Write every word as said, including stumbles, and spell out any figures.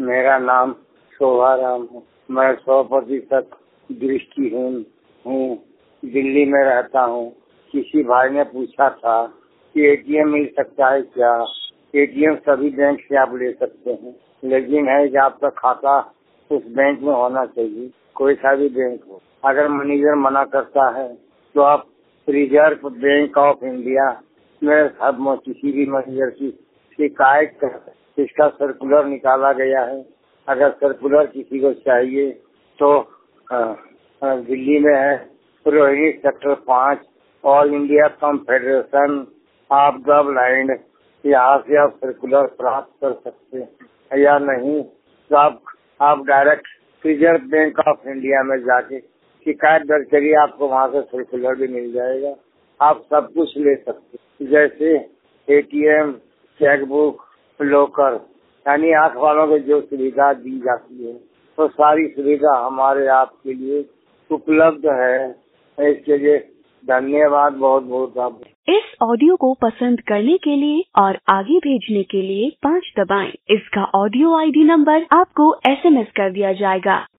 मेरा नाम शोभाराम है। मैं सौ प्रतिशत दृष्टिहीन हूँ। दिल्ली में रहता हूँ। किसी भाई ने पूछा था कि एटीएम मिल सकता है क्या? एटीएम सभी बैंक से आप ले सकते हैं, लेकिन है कि आपका खाता उस बैंक में होना चाहिए, कोई सा भी बैंक हो। अगर मैनेजर मना करता है तो आप रिजर्व बैंक ऑफ इंडिया में हर किसी भी मैनेजर की शिकायत कर सकते। इसका सर्कुलर निकाला गया है। अगर सर्कुलर किसी को चाहिए तो आ, आ, दिल्ली में है रोहिणी सेक्टर पाँच All India Confederation of the Blind, यहाँ से आप सर्कुलर प्राप्त कर सकते हैं। या नहीं तो आप आप direct Reserve Bank of India में जाके शिकायत दर्ज करिए, आपको वहाँ से सर्कुलर भी मिल जाएगा। आप सब कुछ ले सकते हैं, जैसे एटीएम, चेकबुक, लॉकर, यानी आँख वालों को जो सुविधा दी जाती है तो सारी सुविधा हमारे आपके लिए उपलब्ध है। इसके लिए धन्यवाद, बहुत बहुत आप। इस ऑडियो को पसंद करने के लिए और आगे भेजने के लिए पाँच दबाएं। इसका ऑडियो आईडी नंबर आपको एसएमएस कर दिया जाएगा।